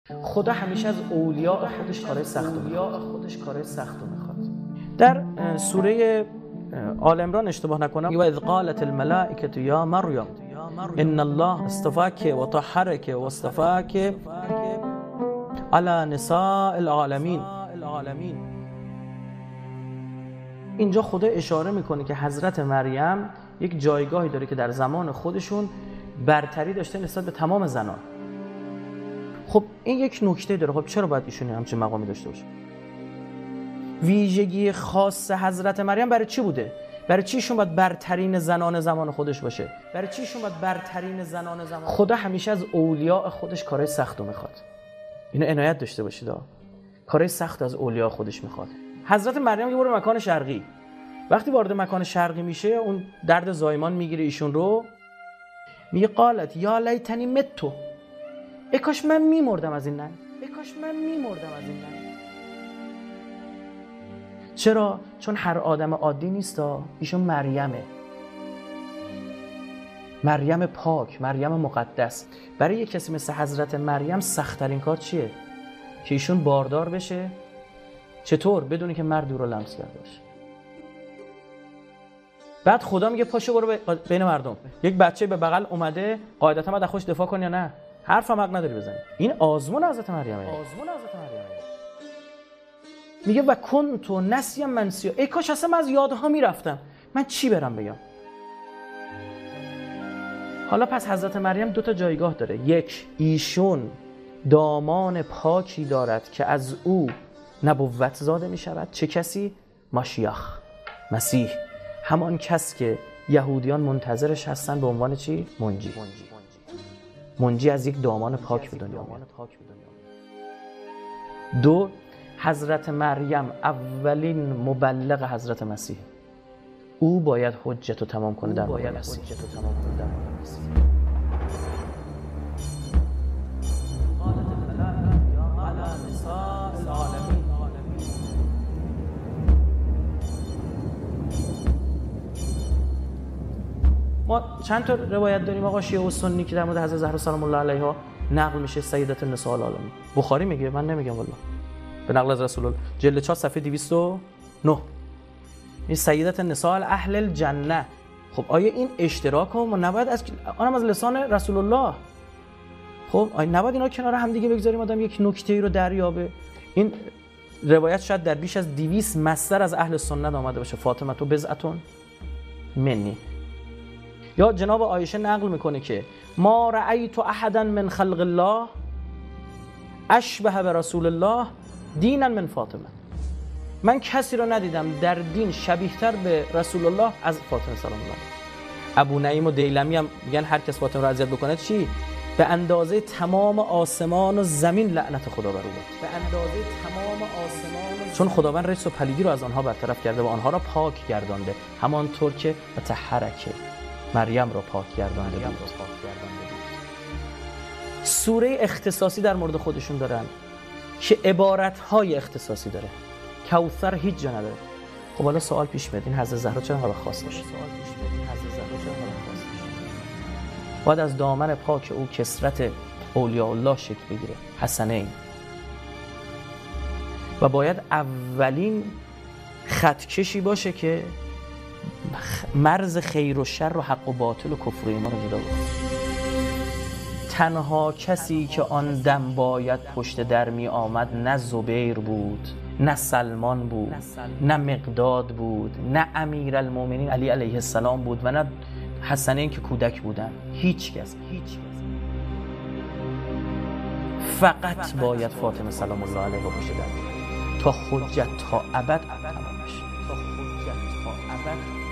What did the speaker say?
خدا همیشه از اولیاء خودش کارهای سخت رو میخواد. در سوره آل عمران اشتباه نکنم، و اذ قالت الملائکه یا مریم ان الله اصطفاک و طهرک و اصطفاک علی نساء العالمین. اینجا خدا اشاره میکنه که حضرت مریم یک جایگاهی داره که در زمان خودشون برتری داشته نسبت به تمام زنان. خب این یک نکته داره. خب چرا باید ایشون همچین مقامی داشته باشه؟ ویژگی خاص حضرت مریم برای چی بوده؟ برای چی ایشون باید برترین زنان زمان خودش باشه؟ خدا همیشه از اولیاء خودش کارهای سخت رو میخواد. اینو عنایت داشته باشید. کارهای سخت از اولیاء خودش میخواد. حضرت مریم یه بار مکان شرقی، وقتی وارد مکان شرقی میشه اون درد زایمان میگیره ایشون رو، میگه قالت یا لیتنی متو، ای کاش من میمردم از این ننگ. چرا؟ چون هر آدم عادی نیستا، ایشون مریم پاک، مریم مقدس. برای یک کسی مثل حضرت مریم سخت‌ترین کار چیه؟ که ایشون باردار بشه. چطور؟ بدونی که مرد او رو لمس کرده باشه. بعد خدا میگه پاشو برو بین مردم. یک بچه به بغل اومده، قاعدتا باید خودش دفاع کنی یا نه؟ حرفم حق نداری بزنی. این آزمون حضرت مریمه. میگه و کنتو نسیم منسیا، ای کاش اصلا من از یادها میرفتم، من چی برم بگم؟ حالا پس حضرت مریم دو تا جایگاه داره. یک، ایشون دامان پاکی دارد که از او نبوت زاده می شود. چه کسی؟ ماشیخ، مسیح، همان کس که یهودیان منتظرش هستن به عنوان چی؟ منجی از یک دامان پاک به دنیا میاد. دو، حضرت مریم اولین مبلغ حضرت مسیح. او باید حجت رو تمام کنه در مورد مسیح. ما چند تا روایت داریم آقا شیعه و سنی که در مورد حضرت زهرا سلام الله علیها نقل میشه. سیدت النساء العالمین، بخاری میگه، من نمیگم والله، به نقل از رسول الله، جلد 4 صفحه 209. این سیدت النساء اهل الجنه. خب آیا این اشتراک رو ما نباید آنم از لسان رسول الله؟ خب آیا نباید اینا کنار هم دیگه بگذاریم آدم یک نکته‌ای رو دریابه؟ این روایت شاید در بیش از 200 مصدر از اهل سنت آمده باشه. فاطمه تو بضعتون منی. یا جناب عایشه نقل میکنه که ما رأیت احدا من خلق الله اشبه به رسول الله دینا من فاطمه. من کسی رو ندیدم در دین شبیه تر به رسول الله از فاطمه سلام الله. ابو نعیم و دیلمی هم میگن هر کس فاطمه رو اذیت بکنه چی؟ به اندازه تمام آسمان و زمین لعنت خدا بر او باد. چون خداوند رجس و پلیدی رو از آنها برطرف کرده و آنها را پاک گردانده، همانطور که مطهرک مریم را پاک گردانده بود. سوره اختصاصی در مورد خودشون دارن که عبارت‌های اختصاصی داره. کوثر هیچ جا نداره. خب حالا سوال پیش میاد این حضرت زهرا چرا انقدر خاص باشه؟ باید از دامن پاک او کثرت اولیاء الله شکل بگیره، حسنین، و باید اولین خطکشی باشه که مرز خیر و شر و حق و باطل و کفر و ایمان رو جدا کنه. تنها کسی که آن دم باید پشت در می آمد نه زبیر بود، نه سلمان بود، نه مقداد بود، نه امیرالمومنین علی علیه السلام بود و نه حسنین که کودک بودن. هیچ کس. فقط باید فاطمه سلام الله علیها باشه در تا حجت تا ابد تمام بشه.